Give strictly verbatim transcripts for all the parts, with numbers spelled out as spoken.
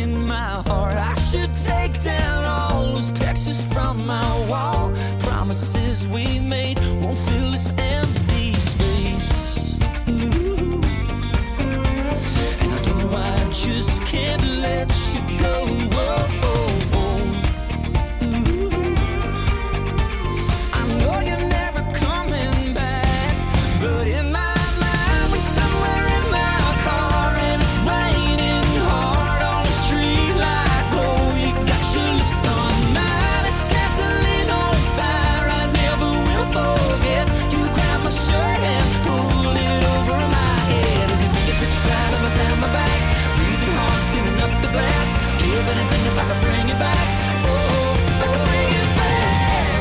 in my heart. I should take down all those pictures from my wall. Promises we made won't fill this empty space. Ooh. And I don't know why I just can't let you go. Whoa, whoa, whoa. Ooh. I know you're never coming back, but in my mind we're somewhere in my car, and it's raining hard on the street like glow. You got your lips on mine, it's gasoline on fire. I never will forget. You grab my shirt and pull it over my head. Every fingertip slide up and down my back, breathing hard, steaming up the glass. Give anything if I could bring you back. Oh, if I could bring you back.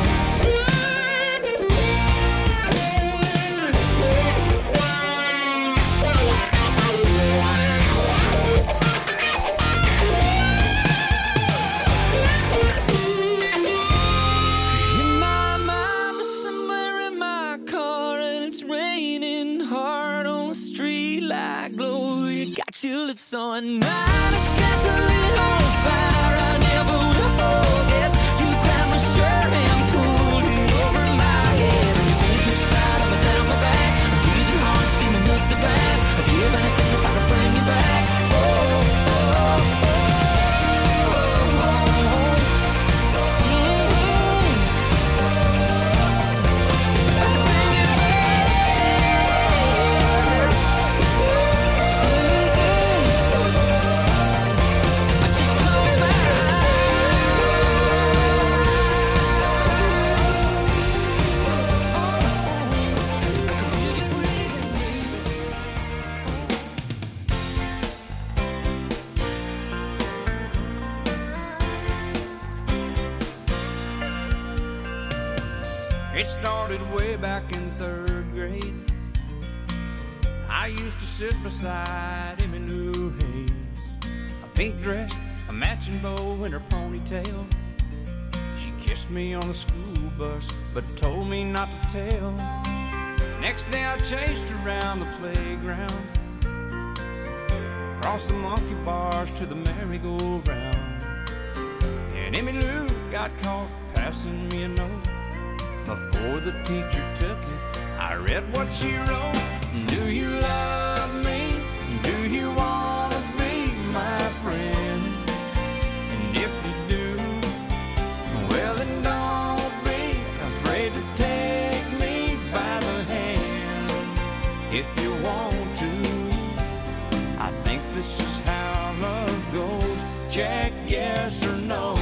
In my mind, we're somewhere in my car, and it's raining hard on the street like glow. You got your lips on mine, it's gasoline on fire. I never will forget. You grabbed my shirt and pulled it over my head. And your fingertips slide up and down my back, breathing hard, steaming up the glass. I'd give anything if I could bring you back. Oh, oh, oh, oh, oh, oh. Mm-hmm. If I could bring you back. I just close my eyes. I can feel you breathing me. It started way back in third grade. I used to sit beside Emmylou Hayes, a pink dress, a matching bow in her ponytail. She kissed me on the school bus, but told me not to tell. Next day I chased her around the playground, across the monkey bars to the merry-go-round. And Emmylou got caught passing me a note. Before the teacher took it, I read what she wrote. Do you love me? Do you want to be my friend? And if you do, well then don't be afraid to take me by the hand. If you want to, I think this is how love goes. Check yes or no.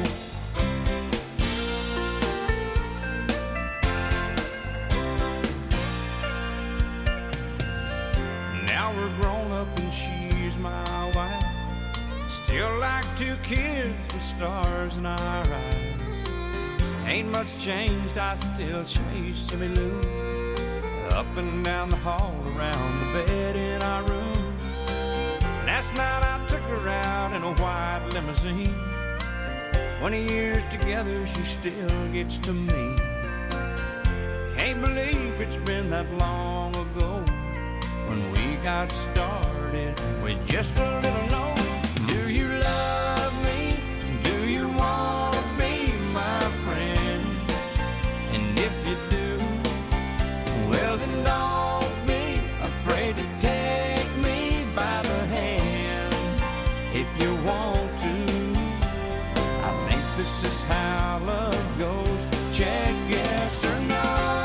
Now we're grown up and she's my wife. Still like two kids with stars in our eyes. Ain't much changed, I still chase Emmylou up and down the hall, around the bed in our room. Last night I took her out in a white limousine. Twenty years together, she still gets to me. Can't believe it's been that long ago when we got started with just a little note. Do you love me? Do you want to be my friend? And if you do, well then don't be afraid to take me by the hand. If you want to, I think this is how love goes. Check yes or no.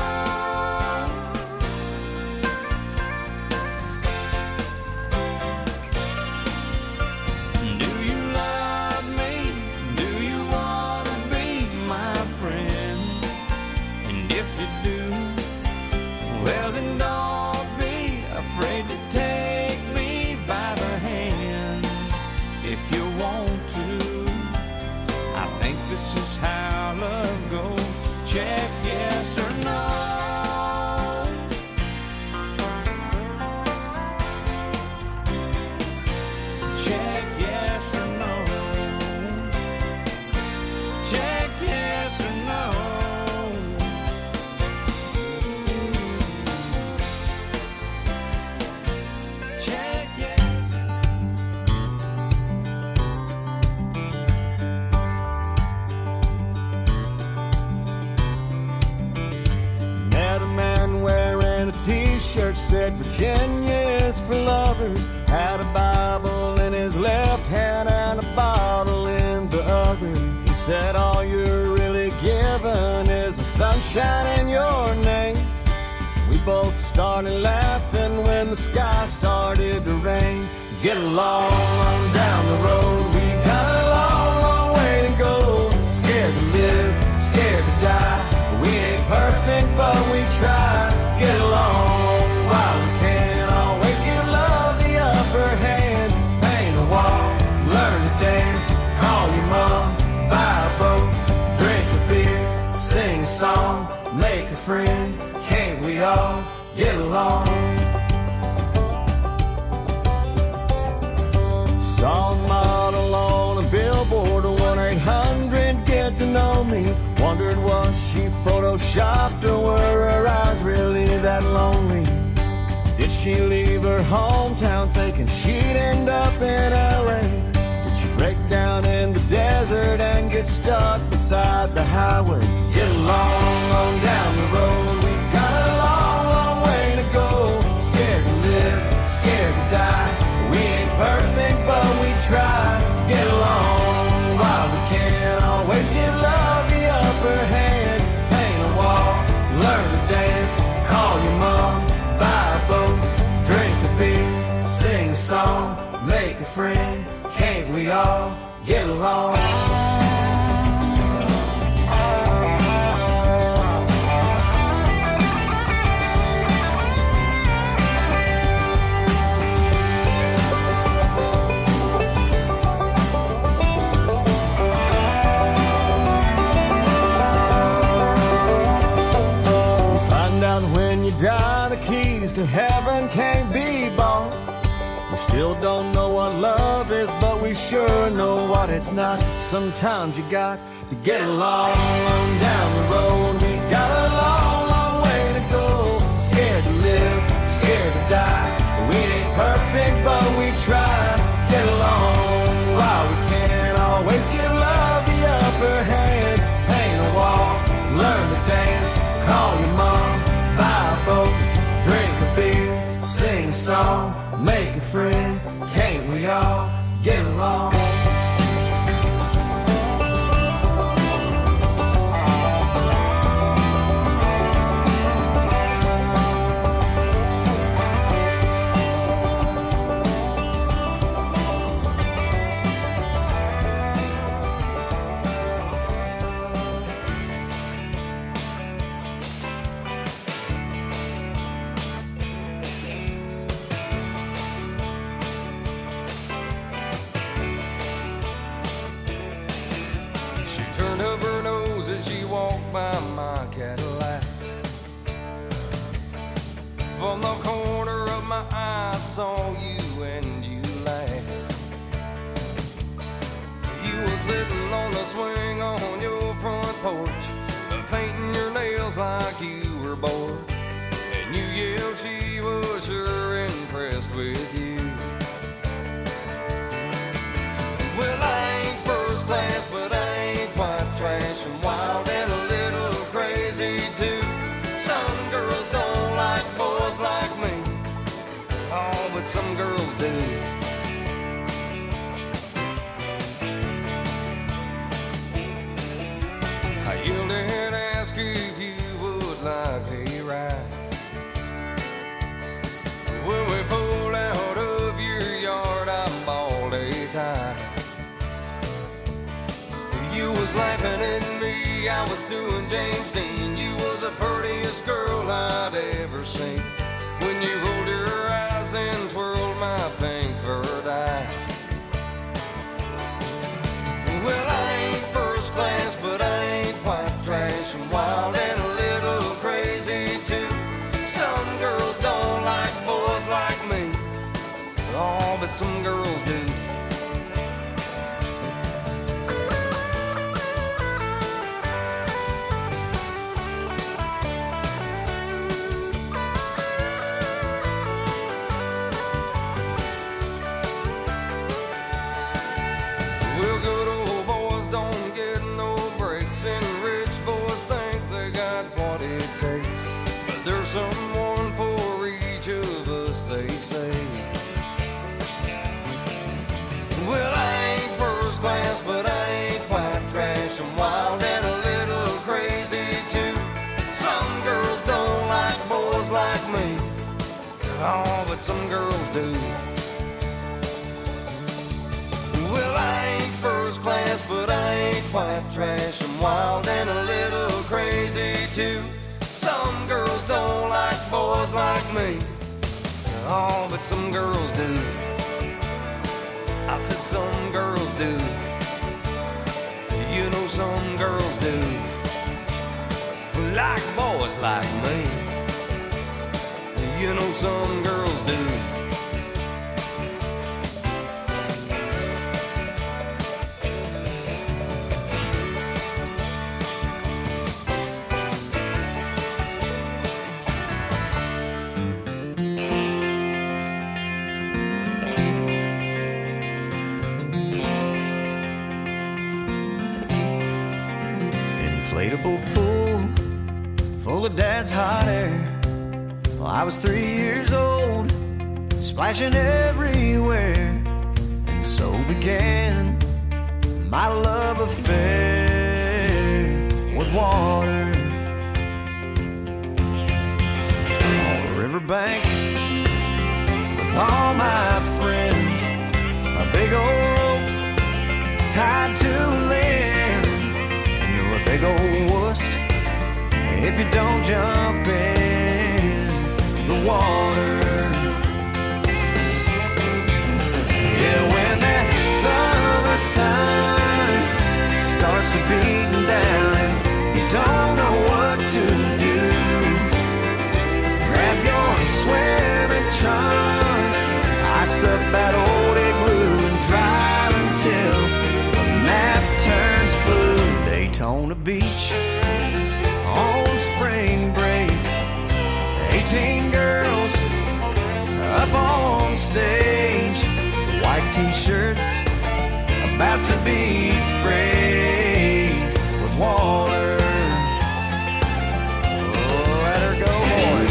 This is how love goes. Check yes or no. Check yes or no. Check yes or no. Check yes. t-shirt said Virginia is for lovers, had a Bible in his left hand and a bottle in the other. He said all you're really given is the sunshine in your name. We both started laughing when the sky started to rain. Get along on down the road, we got a long, long way to go. Scared to live, scared to die. We ain't perfect, but we try. Get along while we can. Always give love the upper hand. Paint a wall, learn to dance. Call your mom, buy a boat, drink a beer, sing a song, make a friend. Can't we all get along? Saw a model on a billboard, one eight hundred get to know me. Wondered was she photoshopped or were her eyes really that lonely? Did she leave her hometown thinking she'd end up in L A? Did she break down in the desert and get stuck beside the highway? Get along on down the road, we got a long, long way to go. Scared to live, scared to die. We ain't perfect, but we try. Get along while we can. Always give love the upper hand. Paint a wall, learn to dance. Call your mom, buy a boat, drink a beer, sing a song, make a friend. Can't we all get along? Die, the keys to heaven can't be bought. We still don't know what love is, but we sure know what it's not. Sometimes you got to get along down the road. We got a long, long way to go. Scared to live, scared to die. We ain't perfect, but we try. Get along while we can. Always give love the upper hand. Paint a wall, learn to dance. Call your mom, buy a boat, drink a beer, sing a song, make a friend. Can't we all get along? By my Cadillac. From the corner of my eye, I saw you and you laughed. You were sitting on the swing on your front porch, painting your nails like you were bored. And you yelled she was sure impressed with you. Well, I ain't first class, but I ain't quite trash and wild and a little crazy too. Some girls don't like boys like me, oh, but some girls do. I yelled and asked if you would like a ride. When we pulled out of your yard, I bawled a tie. You was laughing at me, I was doing James Dean. You was the prettiest girl I'd ever seen. When you rolled your eyes and twirled my pink furred eyes. Well, I ain't first class, but I ain't quite trash and wild and a little crazy too. Some girls don't like boys like me, oh, but some girls do. girls do. Well, I ain't first class, but I ain't quite trash. I'm wild and a little crazy too. Some girls don't like boys like me. Oh, but some girls do. I said some girls do. You know some girls do. Like boys like me. You know some girls do. Inflatable pool full of dad's hot air. Well, I was three years old, splashing everywhere, and so began my love affair with water. On the riverbank with all my friends, a big old rope tied to a limb, and you're a big old wuss if you don't jump in the water. Yeah, when that summer sun starts to beating down and you don't know what to do, grab your swimming trunks, ice up that old igloo, and drive until the map turns blue. Daytona Beach on spring break, eighteen girls up on stage, white t-shirts about to be sprayed with water. Oh, let her go, boys.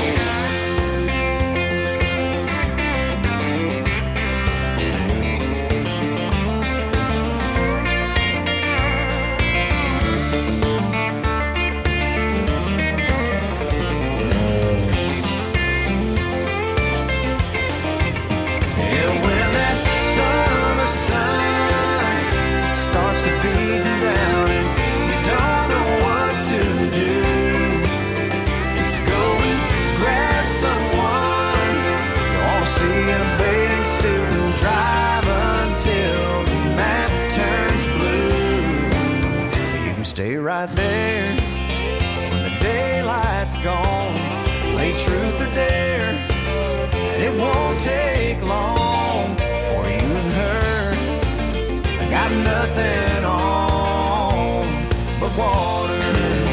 Stay right there when the daylight's gone. Play truth or dare, and it won't take long for you and her. I got nothing on but water.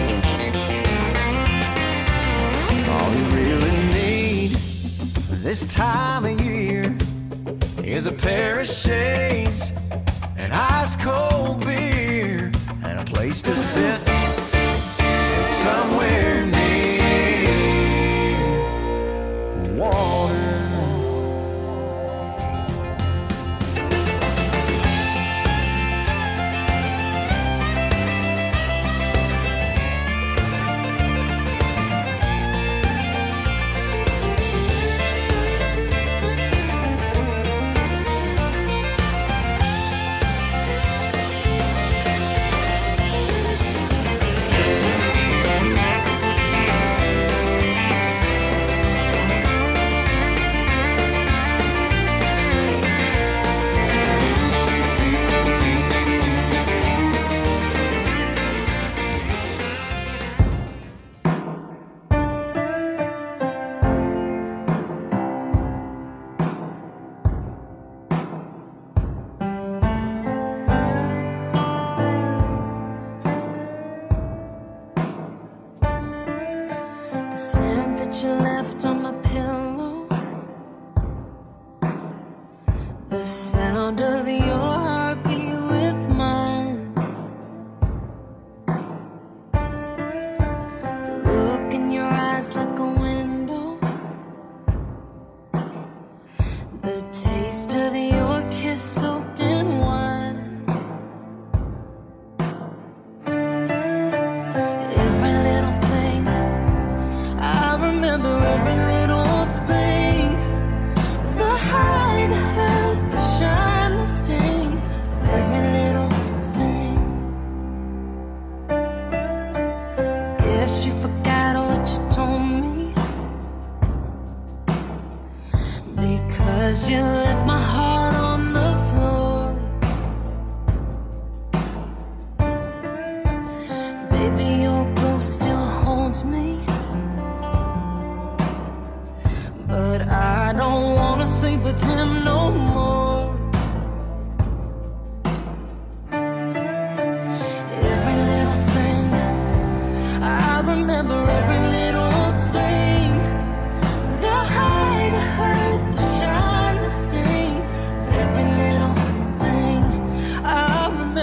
All you really need this time of year is a pair of shades, an ice cold beer, and a place to sit somewhere near water.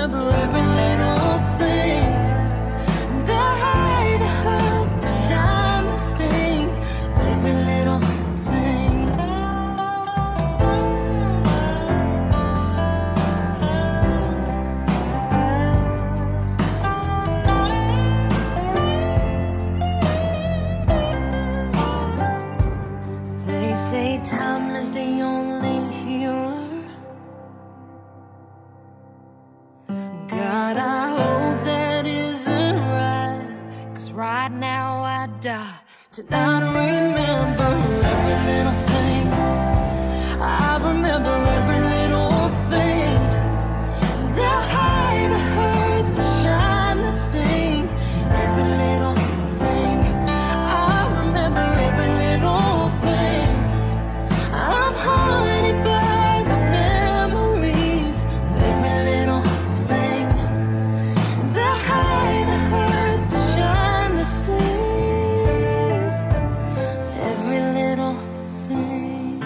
remember every little thing. The high, the hurt, the shine, the sting, every little thing. They say time is the only healer. God, I hope that isn't right, 'cause right now I die to not remember every little thing. I remember every little thing. The high, the hurt, the shine, the sting, every little thing. I remember every little thing. I'm haunted by the memories of every little thing. The high, the hurt, the shine, the sting, every little thing.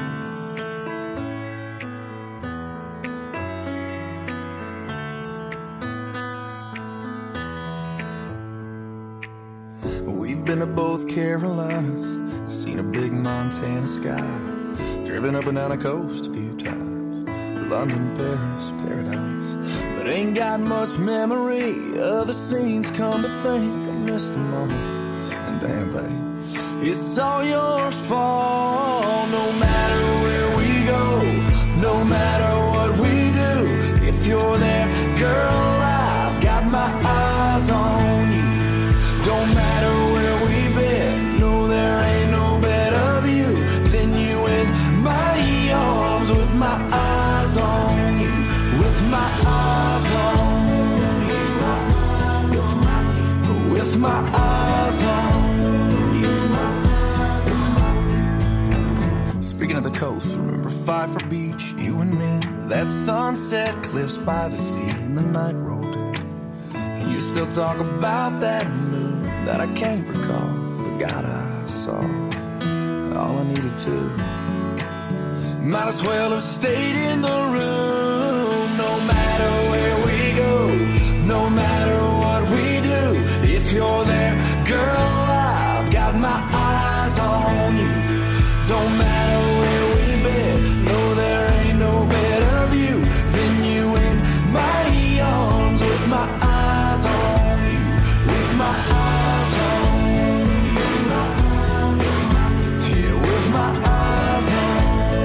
We've been to both Carolinas, seen a big Montana sky, driven up and down the coast a few times, London, Paris, paradise, but ain't got much memory of the scenes. Come to think, I missed them all, and damn babe, it's all your fault. No matter where we go, no matter what we do, if you're there, girl, I've got my eyes on you. Don't matter where we've been, no, there ain't no better view than you in my arms, with my eyes on you, with my eyes on you, with my eyes on you. Speaking of the coast, remember Pfeiffer Beach, you and me, that sunset cliffs by the sea, and the night rolled in. You still talk about that moon that I can't recall, but God, I saw all I needed to. Might as well have stayed in the room. No matter where we go, no matter what we do, if you're there, girl, I've got my eyes on you. Don't matter where we've been, no, there ain't no better view than you in my arms, with my eyes on you, with my eyes on you, yeah, with my eyes on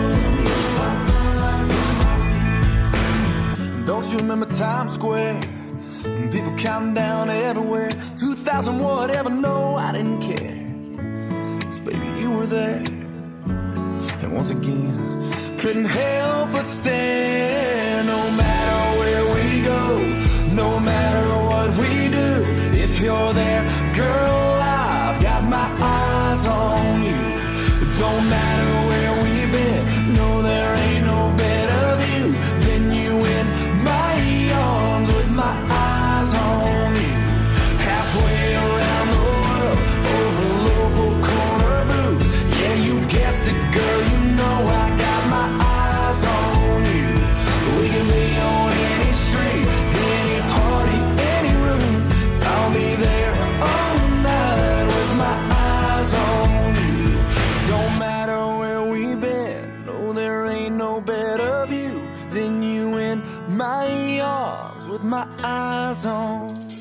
you. Don't you remember Times Square? And people counting down everywhere, two thousand whatever, no, I didn't care, 'cause baby, you were there. And once again, couldn't help but stare. No matter where we go, no matter what we do, if you're there, girl, I've got my eyes on you. Don't matter where we've been, no, there ain't no better view than you in my arms, with my eyes on you. Halfway around the world, over local corner booth, yeah, you guessed it, girl, you know I got my eyes on you. We can be on any street, any party, any room, I'll be there all night with my eyes on you. Don't matter where we've been, no, there ain't no better view than you in my arms, with my eyes on.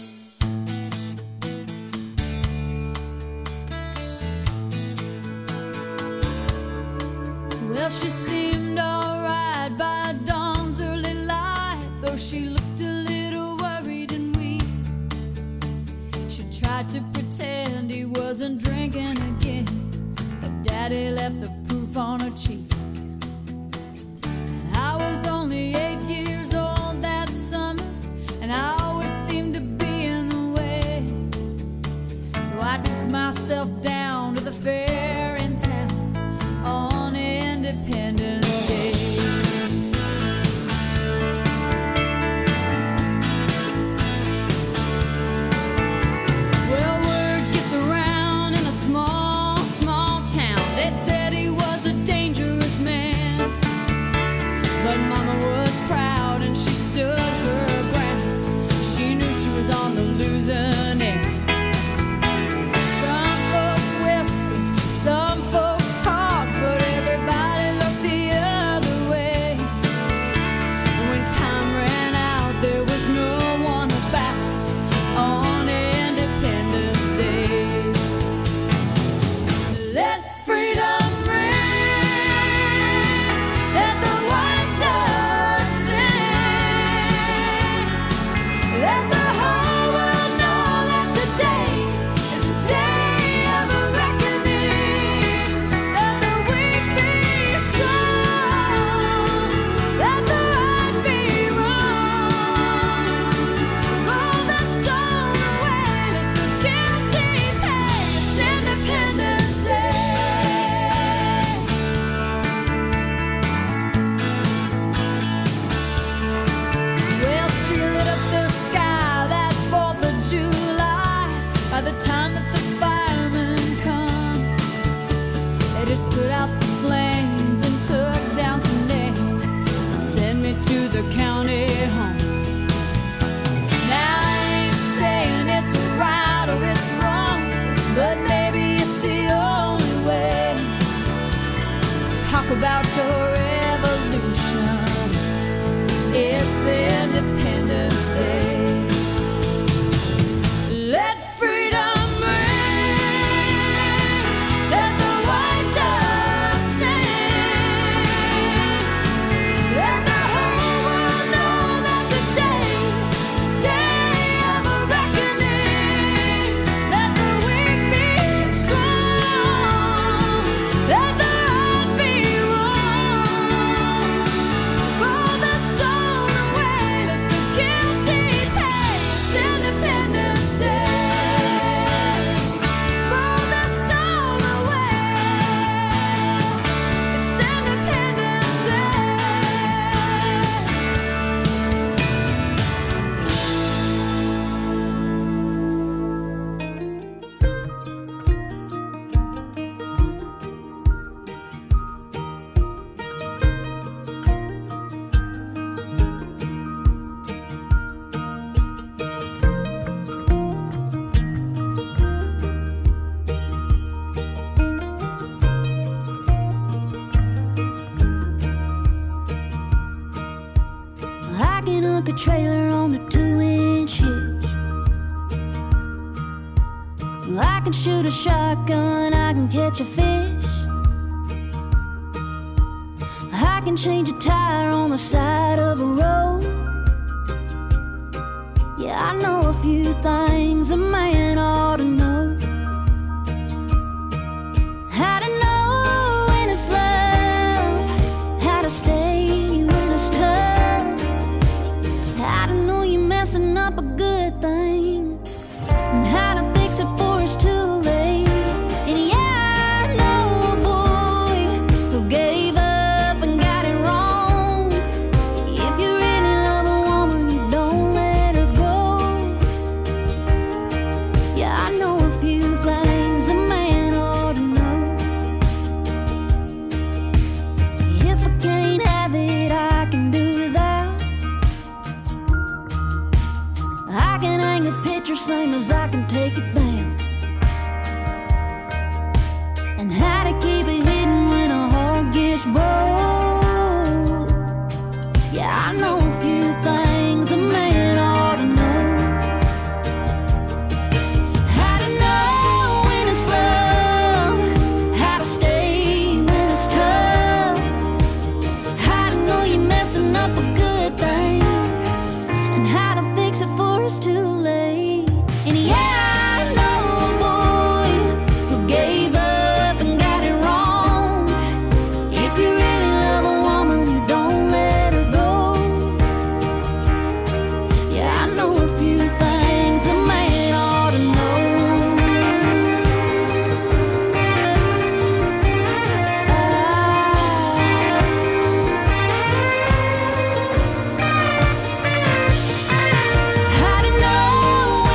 Well, she seemed alright by dawn's early light, though she looked a little worried and weak. She tried to pretend he wasn't drinking again, but Daddy left the proof on her cheek. And I was only eight years old that summer, and I always seemed to be in the way. So I took myself down to the fair in town on Independence Day. Well, word gets around in a small, small town. They said he was a dangerous a trailer on a two-inch hitch. I can shoot a shotgun, I can catch a fish. I can change a tire on the side of a road. Yeah, I know a few things a man ought to know. How to know when it's love, how to stay when it's tough, how to know you're messing up a good thing, and how to fix it before it's too late. And yeah, I know a boy who gave up and got it wrong. If you really love a woman, you don't let her go. Yeah, I know a few things a man ought to know. If I can't have it, I can do without. I can hang a picture same as I can take it down. And how to keep it hidden when a heart gets broke. Yeah, I know a few things a man ought to know. How to know when it's love, how to stay when it's tough, how to know you're messing up a good thing, and how to fix it before it's too late. And yeah, I know a boy who gave up and got it wrong. If you really love a woman, you don't let her go. Yeah, I know a few things a man ought to know. How to know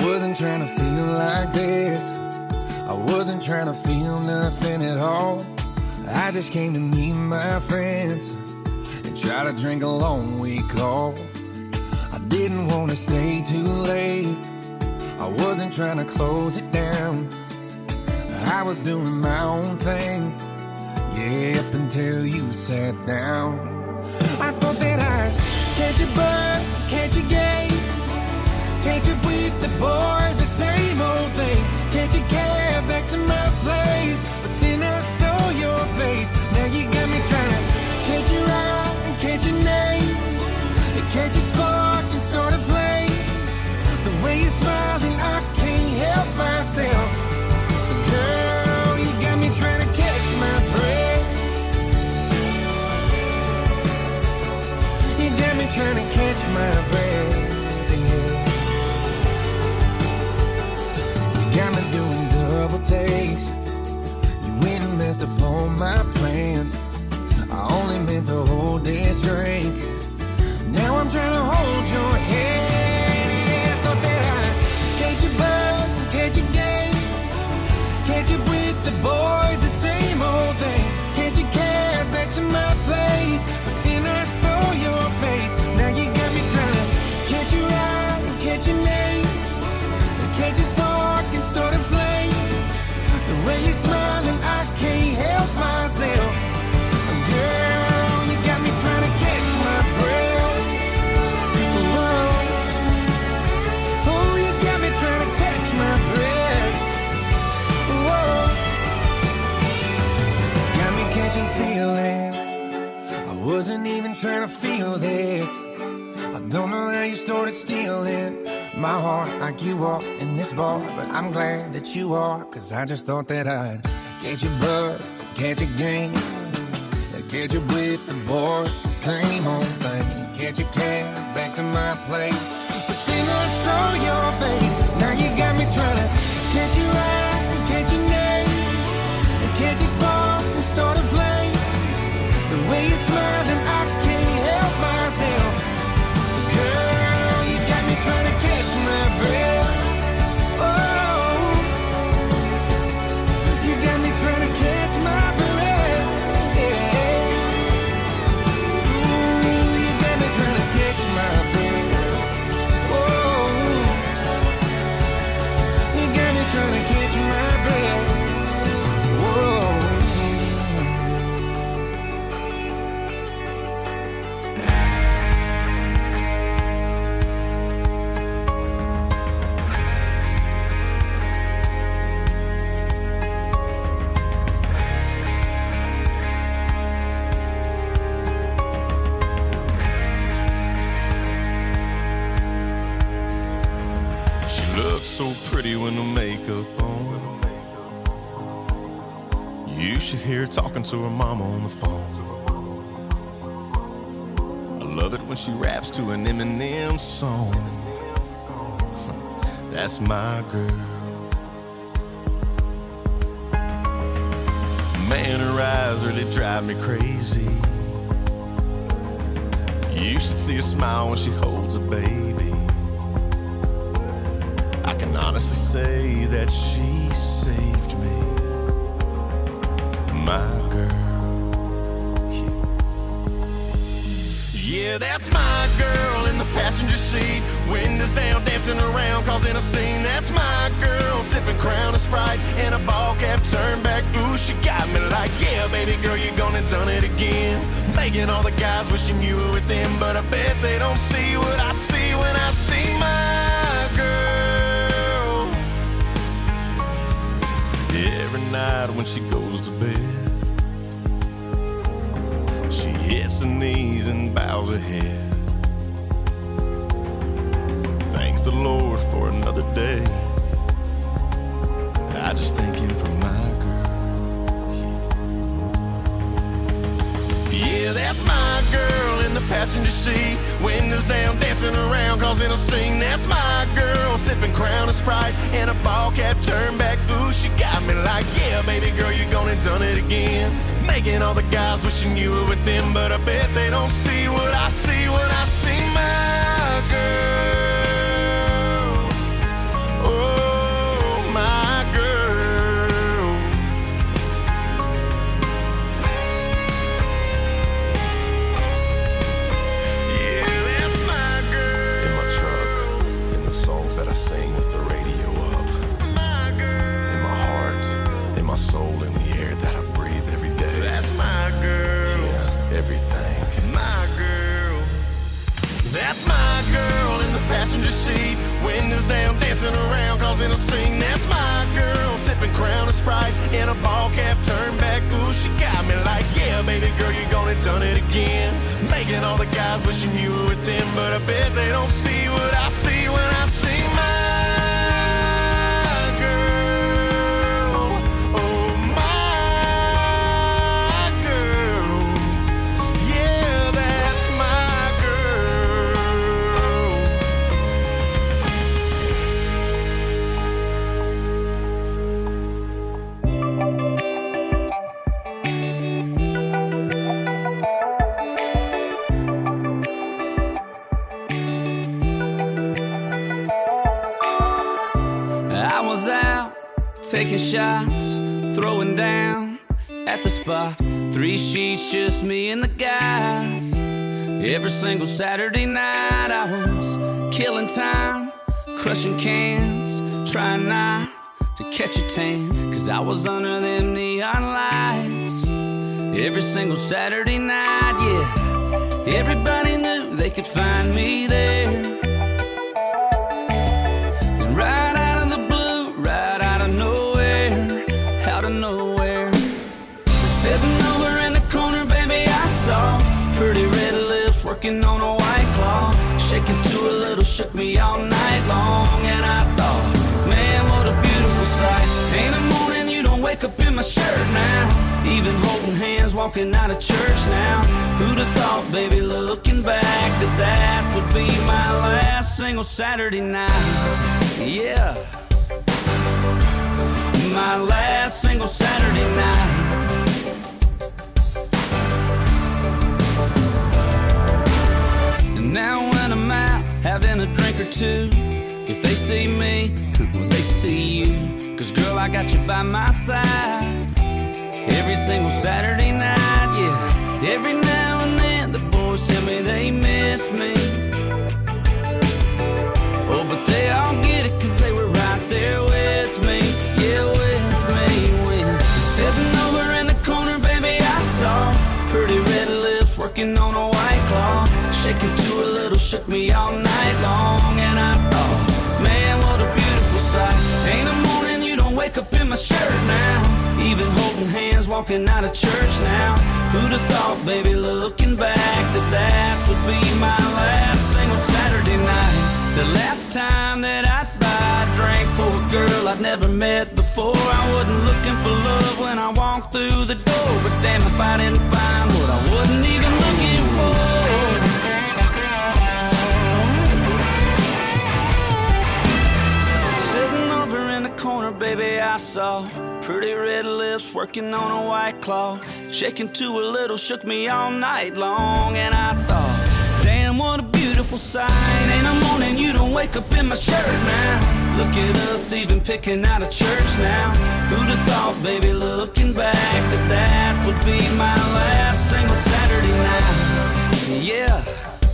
wasn't trying to feel like this. I wasn't trying to feel nothing at all. I just came to meet my friends and try to drink a long week off. I didn't want to stay too late. I wasn't trying to close it down. I was doing my own thing, yeah, up until you sat down. I thought that I'd catch a buzz, catch a game, catch up with the boys, the same old thing. Catch a cab back to my place, but then I saw your face. Now you got me trying to catch your eye and catch your name, and catch a spark and start a flame. The way you're smiling, I can't help myself. But girl, you got me trying to catch my breath. You got me trying to catch my breath. Got me doing double takes. You went and messed up all my plans. I only meant to hold this drink. Now I'm trying to hold your hand. Yeah, I thought that I'd catch a buzz and catch a game, catch up with the boys, the same old thing. Catch a cab back to my place, but then I saw your face. Now you got me trying to catch your eye and catch your name, and catch a spark and start a flame. The way you're smiling, I can't help myself. Girl, you got me trying to catch my breath. Whoa. Oh, you got me trying to catch my breath. Whoa. Got me catching feelings. I wasn't even trying to feel this. I don't know how you started stealing my heart like you are in this bar, but I'm glad that you are, cause I just thought that I'd catch a buzz, catch a game, catch up with the boys, the same old thing. Catch a cab back to my place, but then I saw your face. Now you got me trying to catch your eye and catch your name, and catch a spark and start a flame. The way you're smiling, I can't help myself. Girl, you got me trying to catch my breath. Oh, you got me trying to catch my breath. Yeah. Ooh, you got me trying to catch my breath. Oh, you got me trying to catch my breath. Whoa. So pretty when the makeup on. You should hear her talking to her mama on the phone. I love it when she raps to an Eminem song. That's my girl. Man, her eyes really drive me crazy. You should see her smile when she holds a baby. I can honestly say that she saved me, my girl. Yeah, yeah, that's my girl in the passenger seat, windows down, dancing around, causing a scene. That's my girl, sipping Crown and Sprite, and a ball cap turned back. Ooh, she got me like, yeah, baby girl, you gone and done it again. Making all the guys wishing you were with them, but I bet they don't see what I see when I see my girl. Every night when she goes to bed, she hits her knees and bows her head. Thanks the Lord for another day. I just thank him for my girl. Yeah, that's my girl in the passenger seat, windows down, dancing around, causing a scene. That's my girl, sipping Crown and Sprite, and a ball cap turned back. Ooh, she got me like, yeah, baby girl, you gone and done it again. Making all the guys wishing you were with them, but I bet they don't see what I see when I see my girl. soul in the air that I breathe every day. That's my girl. Yeah, everything. My girl. That's my girl in the passenger seat. Windows down, dancing around, causing a scene. That's my girl, sipping Crown and Sprite in a ball cap, turn back. Ooh, she got me like, yeah, baby girl, you gonna done it again. Making all the guys wishing you were with them, but I bet they don't see what I see when I see my girl. Oh, my girl. Yeah, that's my girl. I was out taking shots, throwing down at the spot. Three sheets, just me and the guys. Every single Saturday night I was killing time, crushing cans, trying not to catch a tan, cause I was under them neon lights. Every single Saturday night, yeah, everybody knew they could find me there. And right out of the blue, right out of nowhere, out of nowhere, sitting over in the corner, baby, I saw pretty red lips working on a white claw, shaking to a little, shook me all night long. And I thought, man, what a beautiful sight. Ain't a morning you don't wake up in my shirt now, even holding hands, walking out of church now. Who'd have thought, baby, looking back, that that would be my last single Saturday night. Yeah, my last single Saturday night. And now when I'm out having a drink or two, if they see me, well, they see you. Cause girl, I got you by my side every single Saturday night, yeah. Every now and then the boys tell me they miss me. Oh, but they all get it cause they were right there with me. Yeah, with me, with me. Sitting over in the corner, baby, I saw pretty red lips working on a white claw, shaking to a little, shook me all night long. And I thought, man, what a beautiful sight. Ain't a morning you don't wake up in my shirt now, even holding hands, walking out of church now. Who'd have thought, baby, looking back, that that would be my last single Saturday night. The last time that I'd buy a drink for a girl I'd never met before. I wasn't looking for love when I walked through the door, but damn if I didn't find what I wasn't even looking for. Sitting over in the corner, baby, I saw pretty red lips working on a white claw, shaking to a little, shook me all night long. And I thought, damn, what a beautiful sight. Ain't a morning you don't wake up in my shirt now. Look at us even picking out of church now. Who'd have thought, baby, looking back, that that would be my last single Saturday night. Yeah,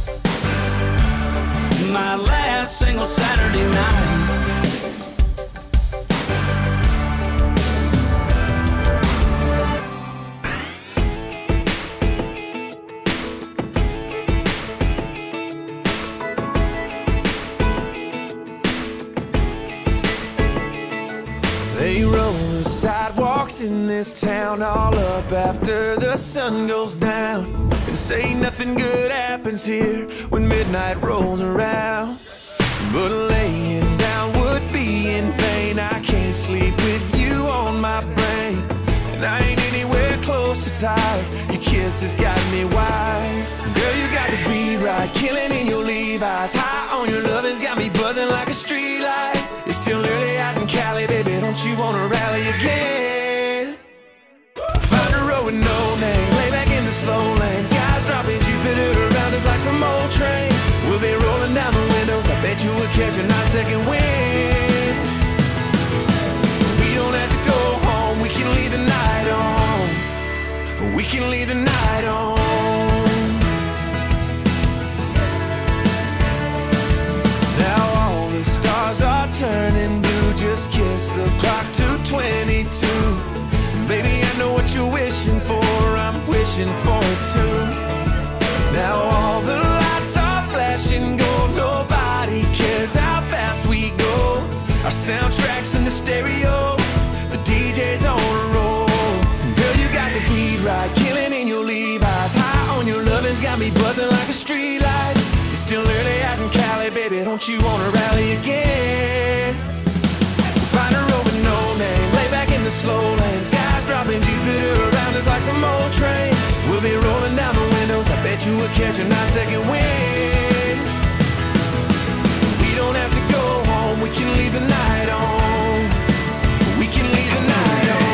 my last single Saturday night. They roll the sidewalks in this town all up after the sun goes down, and say nothing good happens here when midnight rolls around. But laying down would be in vain. I can't sleep with you on my brain, and I ain't anywhere close to tired. Your kiss has got me wired. Girl, you got to be right, killing in your Levi's. High on your love has got me buzzing like a street light. It's still early out in Cali, baby, don't you wanna rally again? Find a road with no name, lay back in the slow lane. Skies dropping, Jupiter around us like some old train. We'll be rolling down the windows, I bet you we'll catch a nice second wind. We don't have to go home, we can leave the night on. We can leave the night on. Now all the stars are turning blue, just kiss the clock to twenty-two. wishing for it too. Now all the lights are flashing gold, nobody cares how fast we go. Our soundtrack's in the stereo, the D J's on a roll. Girl, you got the beat right, killing in your Levi's. High on your lovin's got me buzzing like a street light. It's still early out in Cali, baby, don't you wanna rally again? Find a road with no name, lay back in the slow lane. Skies dropping Jupiter around us like some old train. We'll be rolling down the windows, I bet you we'll catch a nice second wind. We don't have to go home, we can leave the night on. We can leave the night on.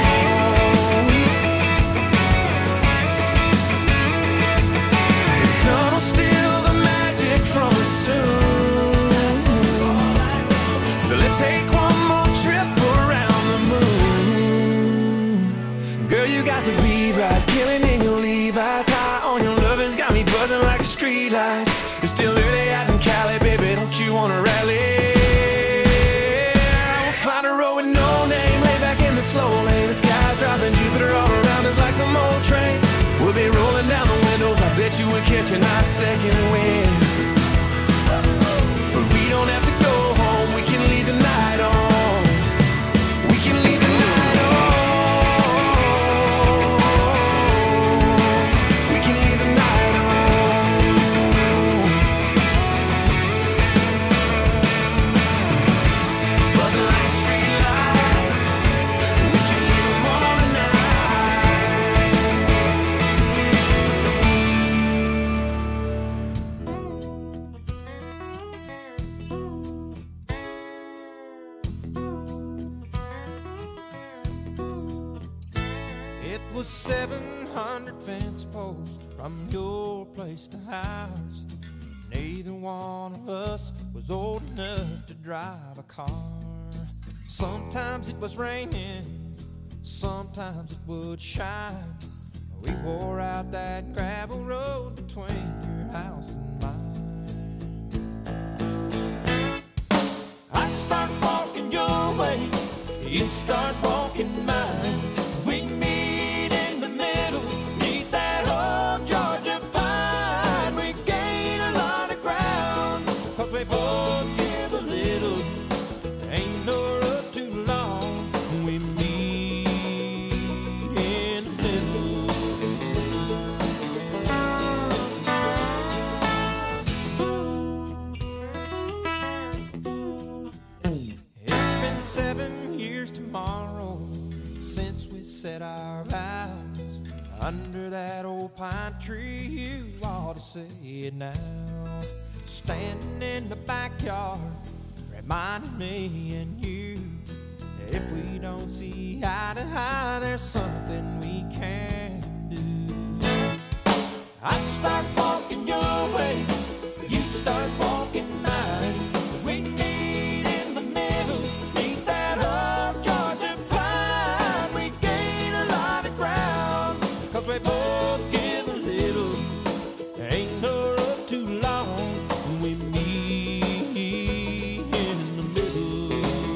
The sun will steal the magic from us soon. So let's take one more trip around the moon. Girl, you got the beat right, killing in your Levi's. High on your lovin's got me buzzing like a street light. It's still early out in Cali, baby, don't you wanna rally? We'll find a road with no name, lay back in the slow lane. The sky's dropping Jupiter all around us like some old train. We'll be rolling down the windows, I bet you we'll catch a nice second wind. But we don't have to go home, we can leave the night on. We can leave the night on. We can leave the night on. Buzzing like a street light. We can leave them all It was seven hundred fence posts from your place to ours. Neither one of us was old enough to drive a car. Sometimes it was raining, sometimes it would shine. We wore out that gravel road between your house and mine. I'd start walking your way, you'd start walking mine. We'd meet in the middle, meet that old Georgia pine. We gain a lot of ground, cause we both give a little. Ain't no road too long, we meet in the middle. It's been seven years tomorrow since we set our vows under that old pine tree. You ought to say it now. Standing in the backyard, reminding me and you that if we don't see eye to eye, there's something we can do. I'd start walking your way, you'd start walking mine. We meet in the middle, meet that old Georgia pine. We gain a lot of ground, cause we both give a little. Ain't no road too long, we meet in the middle.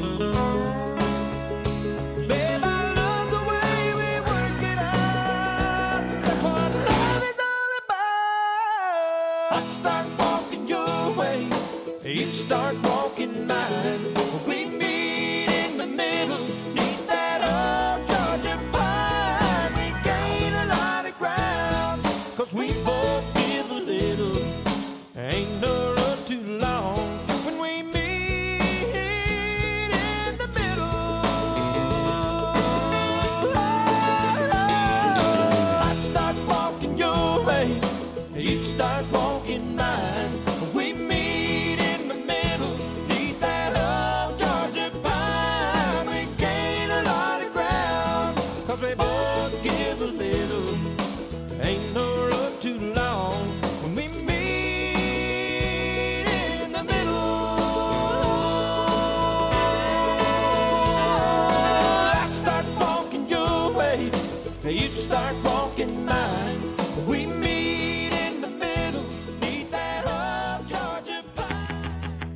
Babe, I love the way we work it out. That's what love is all about. I'd start walking your way, you'd start walking mine. We meet in the middle, meet that old Georgia pine. We gain a lot of ground, cause we both give a little. Ain't no road too long when we meet in the middle. I'd start walking your way, you'd start walking mine. We meet in the middle, meet that old Georgia pine. We gain a lot of ground, cause we both give a little. Ain't no road too long when we meet in the middle. I'd start walking your way, you'd start walking mine. We meet in the middle, meet that old Georgia pine.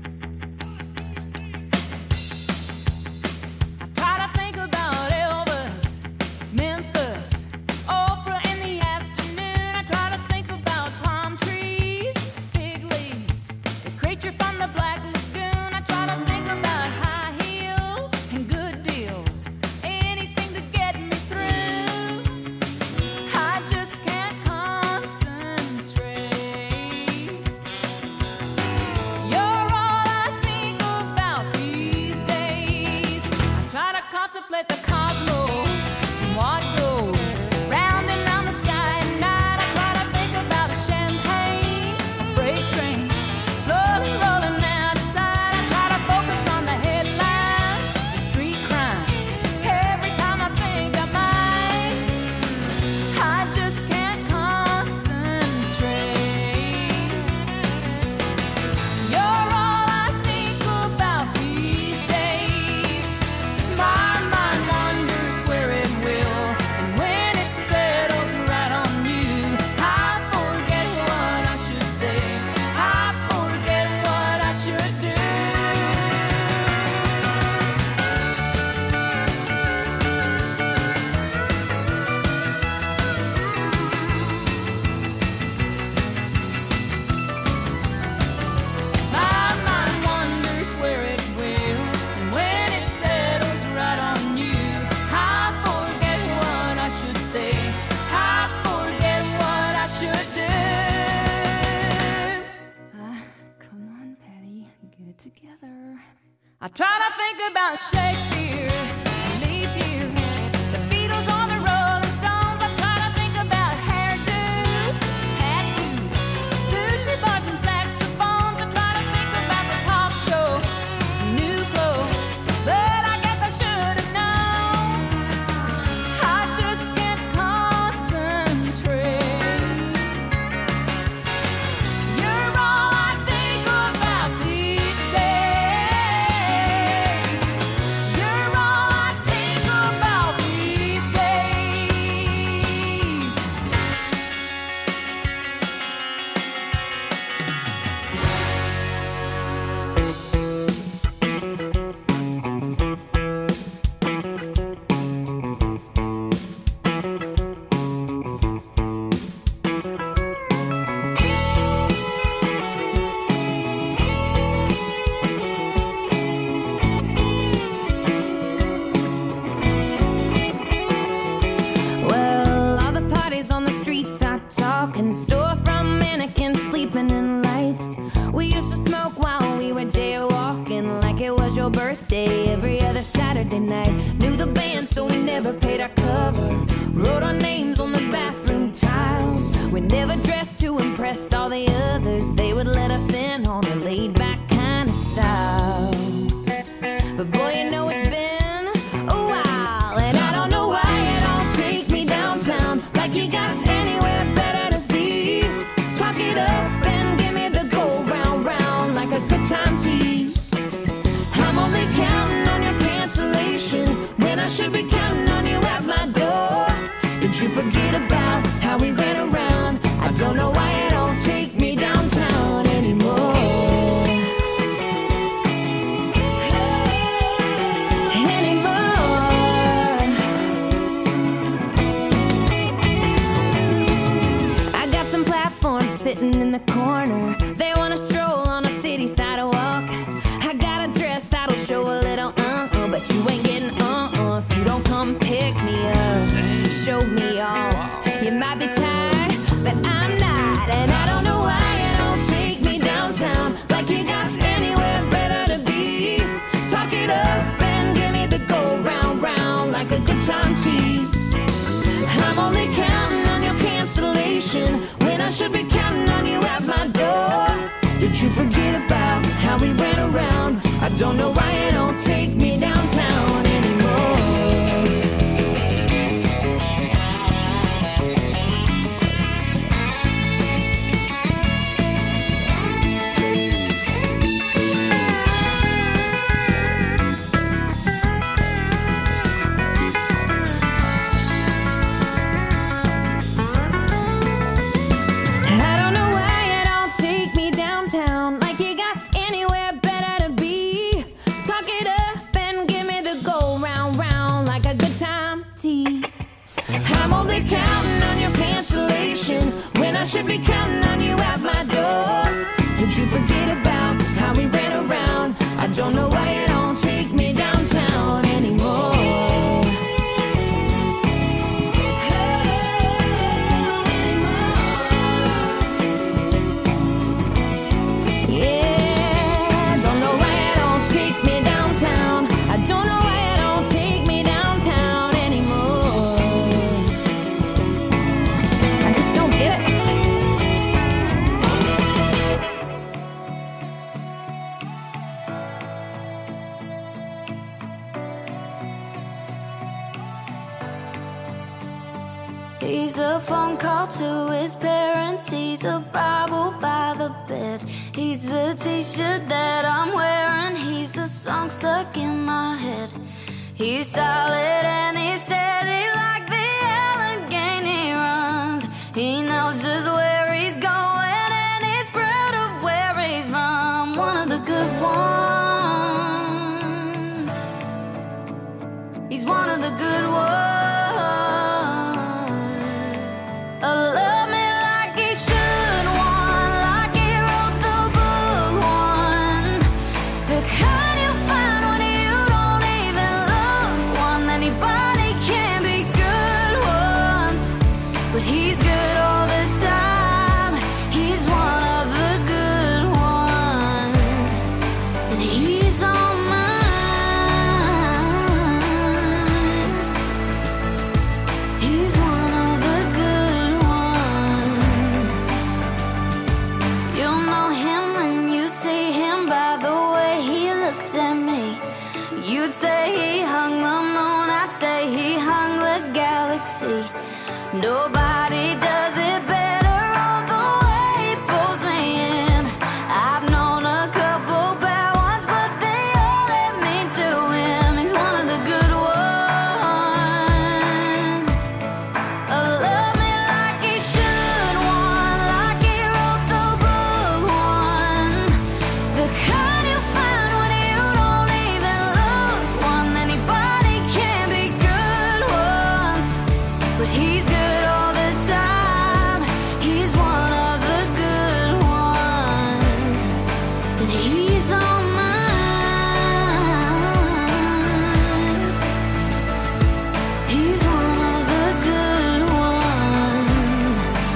I try to think about Elvis, Memphis, Oprah in the afternoon. I try to think about Shakespeare, leave you, the Beatles on the Rolling Stones. I try to think about hairdos, tattoos, sushi bars and saxophones. I try to think about the talk shows, new clothes, but I guess I should have known. I just can't concentrate. You're all I think about these days. You're all I think about these days. Well, all the parties on the streets are talking, storefront mannequins sleeping in lights. We used to smoke while we were jaywalking, like it was your birthday every other Saturday night. Knew the band, so we never paid our cover. Wrote our names on the bathroom tiles. We never dressed to impress all the others. They would let us in on a laid-back kind of style. But boy, you know it's been a while, and I don't know why you don't take me downtown, like you got anywhere better to be. Talk it up and give me the go round round, like a good time tease. I'm only counting on your cancellation when I should be counting on you at my door. Did you forget about how we ran around? I don't know why you don't take me downtown anymore. Anymore. I got some platforms sitting in the corner. They wanna stroll on a city sidewalk. I got a dress that'll show a little uh-uh, but you ain't getting uh-uh if you don't come pick me up, show me off. You might be tired, but I'm not, and I don't know why you don't take me downtown, like you got anywhere better to be. Talk it up and give me the go round round, like a good time tease. I'm only counting on your cancellation when I should be counting on you at my door. Did you forget about how we ran around? I don't know why you don't take me downtown anymore. I don't know why you don't take me downtown, like you got anywhere better to be. Talk it up and give me the go round round, like a good time tease. I'm only counting on your cancellation when I should be counting on you at my door. Did you forget about how we ran around? I don't know why you don't take me downtown anymore. Yeah, don't know why you don't take me downtown. I don't know why you don't take me downtown anymore. I just don't get it. He's a phone call to his parents. He's a Bible by the bed. He's the t-shirt that I'm wearing. He's a song stuck in my head. He's solid and he's steady like the Allegheny runs. He knows just where he's going and he's proud of where he's from. One of the good ones. He's one of the good ones. Uh, love me like he should, one, like he wrote the book, one. The kind you find when you don't even look, one. Anybody can be good. Nobody does it better. All the way he pulls me in. I've known a couple bad ones, but they all let me to him. He's one of the good ones. Oh, love me like he should, one like he wrote the book, one. The kind you find when you don't even look, one. Anybody can be good ones, but he's good all the time. He's one of the good ones, and he's on mine. He's one of the good ones.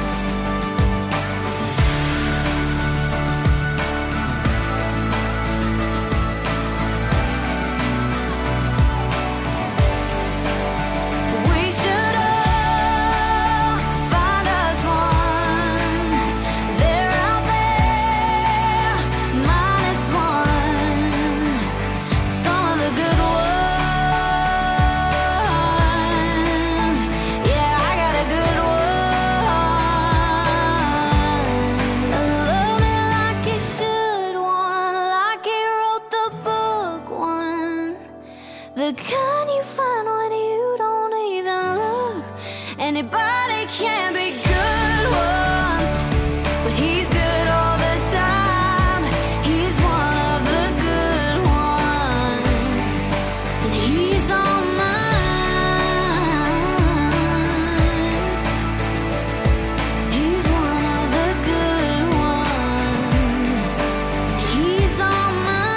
We should all find us one. They're out there, minus one. Some of the good ones. Yeah, I got a good one. Love me like he should, one like he wrote the book, one. The kind you find when you don't even look. Anybody can be good ones, but he's good all the time. He's one of the good ones, and he's on mine. He's one of the good ones, and he's on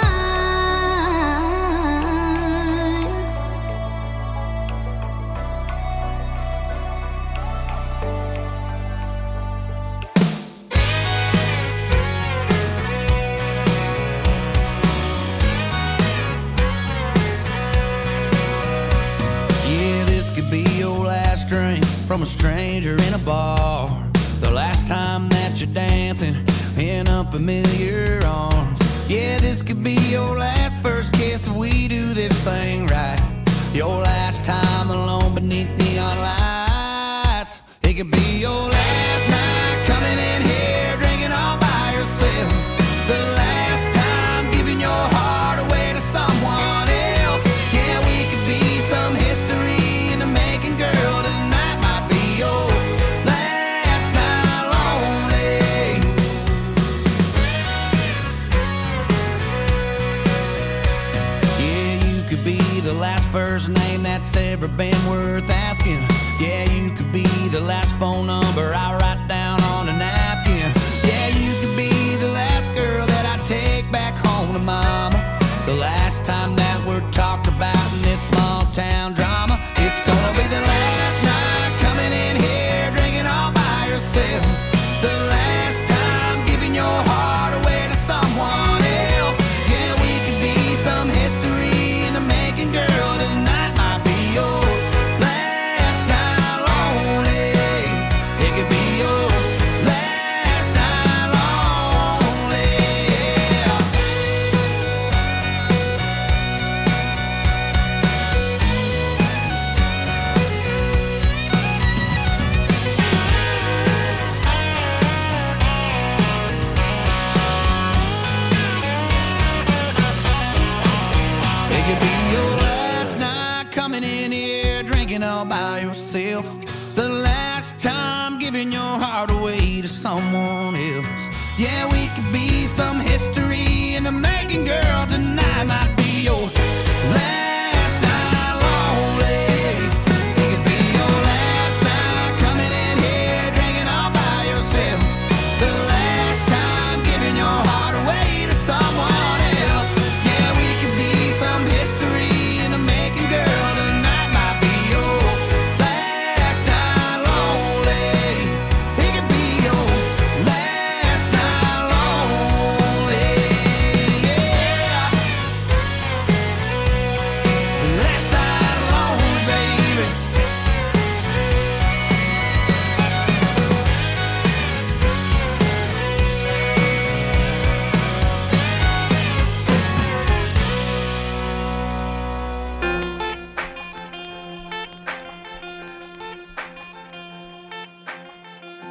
mine. Yeah, this could be your last drink from a stranger in a bar. The last time that you're dancing in unfamiliar arms. Yeah, this could be your last first kiss if we do this thing right. Your last time alone beneath neon lights. It could be your last night coming in here drinking all by yourself. The last time giving your heart away to someone else. Yeah, we could be some history in the making, girl. Tonight might be your last night lonely. Yeah, you could be the last first name that's ever been worth asking. Yeah, you could be the last phone number I write down on a napkin. Yeah, you could be the last girl that I take back home to mama. The last time that we're talked about in this small town drama. It's gonna be the last night coming in here drinking all by yourself. The last time giving your heart away to someone else. Yeah, we could be some history in the making, girl. Tonight might be your last night lonely. It could be your last night lonely. Yeah. It could be your last night coming in here drinking all by yourself. The last time giving your heart away to someone else. Yeah, we could be some history in the making, girl. Tonight might be your last night lonely. It could be your last night coming in here drinking all by yourself. The last time giving your heart away to someone else. Yeah, we could be some history in the making, girl. Tonight might be your last night lonely. It could be your last night lonely. Yeah.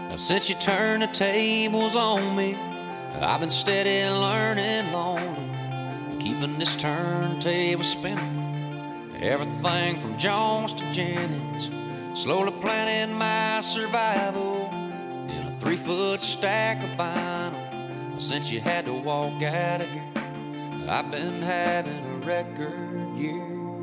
Now, since you turned the tables on me, I've been steady learning lonely, keeping this turntable spinning. Everything from Jones to Jennings, slowly planning my survival in a three-foot stack of vinyl. Since you had to walk out of here, I've been having a record year.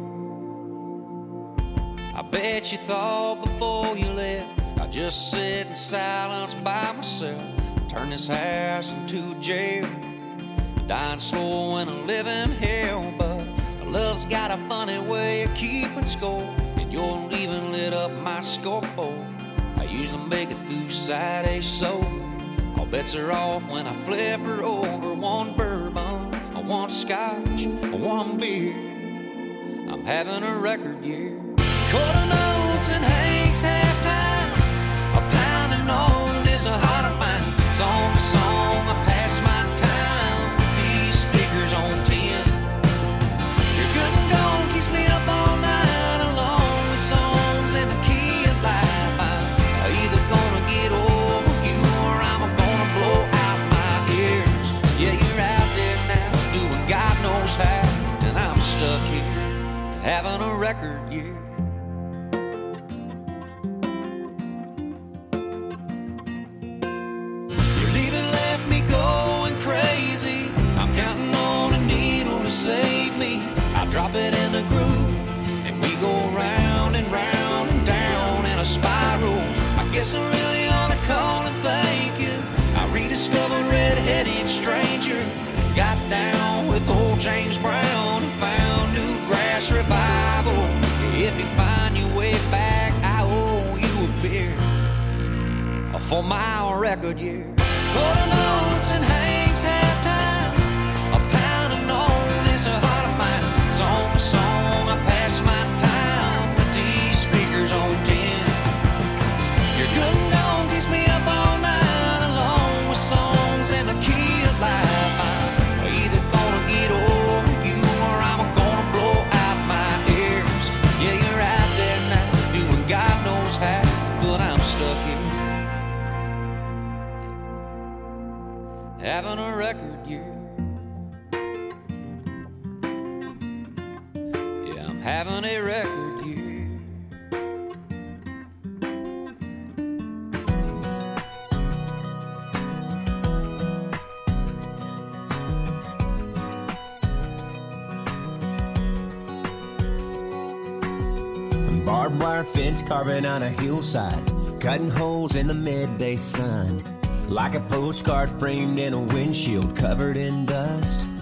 I bet you thought before you left I'd just sit in silence by myself, turn this house into a jail, dying slow in a living hell. But love's got a funny way of keeping score, and you're leaving lit up my scoreboard. I usually make it through Saturday sober. All bets are off when I flip her over. One bourbon, one scotch, one beer. I'm having a record year. Quarter notes and Hank's halftime, a pounding on is a heart of mine. Song to song, I pass my time with these speakers on ten. You're good and gone, keeps me up all night alone with songs in the key of life. I'm either gonna get over you or I'm gonna blow out my ears. Yeah, you're out there now doing God knows how, and I'm stuck here having a record year. Save me, I drop it in the groove, and we go round and round and down in a spiral. I guess I really ought to call and thank you. I rediscovered Red-Headed Stranger, got down with old James Brown, and found new grass revival. If you find your way back, I owe you a beer for my record year. Quarter notes and Hank's halftime, a pound of noise. Song to song, I pass my time with these speakers on ten. You're good and gone, keeps me up all night alone with songs in the key of life. I'm either gonna get over you or I'm gonna blow out my ears. Yeah, you're out there now doing God knows how, but I'm stuck here having a record year. Having a record year. Barbed wire fence carving on a hillside, cutting holes in the midday sun, like a postcard framed in a windshield covered in dust.